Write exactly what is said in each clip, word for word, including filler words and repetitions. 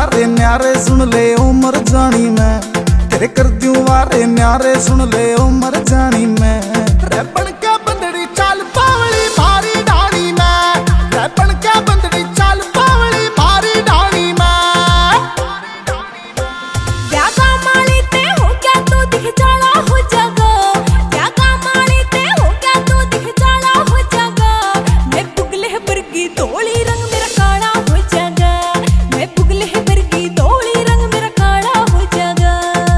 वारे न्यारे सुन ले उमर जानी मैं, तेरे कर दूं वारे न्यारे सुन ले उमर जानी मैं। रैपण क्या बंदड़ी चाल पावली मारी डाणी मैं, रैपण क्या बंदड़ी चाल पावली मारी डाणी मैं। जागा माली ते हो क्या तू दिख जाला हो जागा, जागा माली ते हो क्या तू दिख जाला हो जागा। मैं पुगले बरगी तोली रंग मेरा काला हो जागा, मैं पुगले बरगी तोली रंग मेरा काला हो जागा।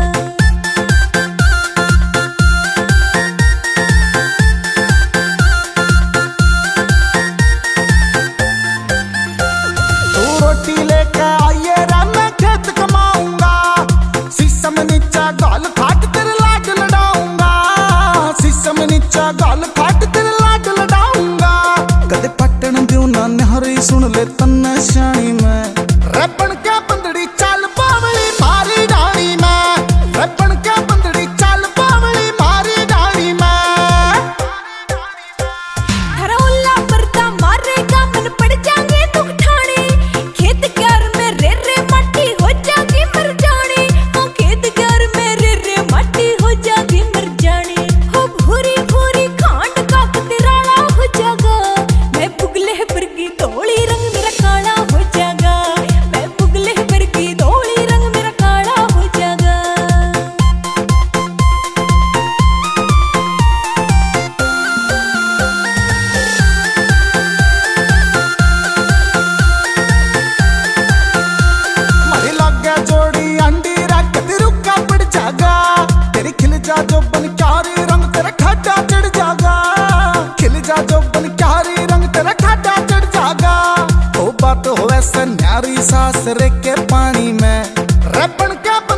तू रोटी लेके आइए रा मैं खेत कमाऊंगा, शीशम नीचा गाल फाट तेरे लाड लड़ाऊंगा, शीशम नीचा गाल फाट तेरे लाड लड़ाऊंगा। कदे पटन दियो ना निहारी सुन ले तन्ने शानी मैं, रैपण क्या बंदड़ी चाल पावली मारी डाणी मैं, रैपण क्या बंदड़ी चाल पावली मारी डाणी मैं। धरौला परदा मारेगा मन पड़ जाएंगे दुख ठाणे, खेत क्यार में रे रे माटी हो जागी मर जाने, ओ खेत क्यार में रे रे माटी हो जागी मर जाने। हो भूरी भूरी खांड का कतराला हो जागा, मैं पुगले बरगी तोली रंग मेरा काला हो जागा, मैं पुगले बरगी तोली रंग मेरा काला हो जागा। मारी लागे जोड़ी अंडी रख ते रुका पड़ जागा, तेरी खिल जा जो बन क्यारी रंग तेरा खाटा चढ़ जागा, खिल जा जो बन क्यारी रंग तेरा खाटा चढ़ जागा। हो बात हो ऐसा न्यारी सास रे के पानी में, रैपण क्या